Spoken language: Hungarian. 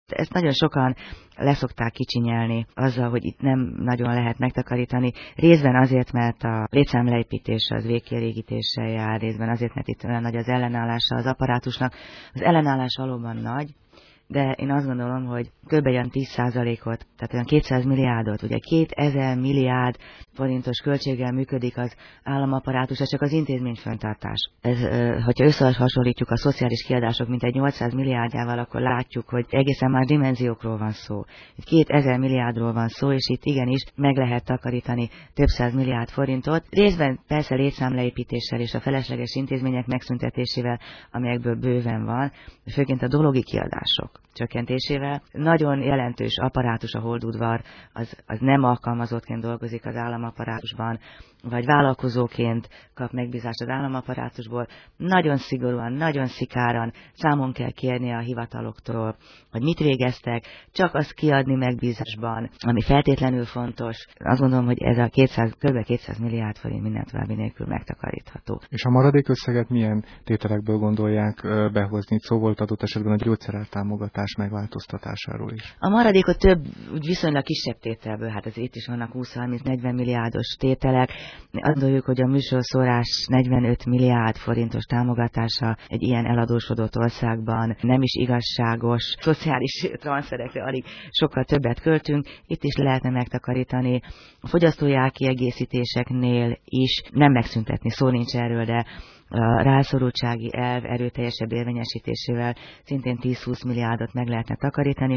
Ezt nagyon sokan leszokták kicsinyelni azzal, hogy itt nem nagyon lehet megtakarítani. Részben azért, mert a létszámleépítés az végkielégítéssel jár, részben azért, mert itt olyan nagy az ellenállása az apparátusnak. Az ellenállás valóban nagy, de én azt gondolom, hogy kb. Olyan 10%-ot, tehát olyan 200 milliárdot, ugye 2000 milliárd forintos költséggel működik az államapparátus, ez csak az intézményfenntartás. Ez, hogyha összehasonlítjuk a szociális kiadások mintegy 800 milliárdjával, akkor látjuk, hogy egészen más dimenziókról van szó. Itt 2000 milliárdról van szó, és itt igenis meg lehet takarítani több száz milliárd forintot. Részben persze létszámleépítéssel és a felesleges intézmények megszüntetésével, amelyekből bőven van, főként a dologi kiadások csökkentésével. Nagyon jelentős apparátus a holdudvar, az nem alkalmazottként dolgozik az államapparátusban, vagy vállalkozóként kap megbízást az államapparátusból. Nagyon szigorúan, nagyon szikáran számon kell kérni a hivataloktól, hogy mit végeztek, csak azt kiadni megbízásban, ami feltétlenül fontos. Azt gondolom, hogy ez a kb. 200 milliárd forint minden további nélkül megtakarítható. És a maradék összeget milyen tételekből gondolják behozni? Szó volt adott esetben a gyógyszerártámogatás megváltoztatásáról is. A maradékot több, viszonylag kisebb tételből, hát az itt is vannak 20-30-40 milliárdos tételek. Azt gondoljuk, hogy a műsorszórás 45 milliárd forintos támogatása egy ilyen eladósodott országban nem is igazságos. Szociális transzferekre alig sokkal többet költünk, itt is lehetne megtakarítani. A fogyasztói árkiegészítéseknél is nem megszüntetni, szó nincs erről, de a rászorultsági elv erőteljesebb érvényesítésével szintén 10-20 milliárdot meg lehetne takarítani.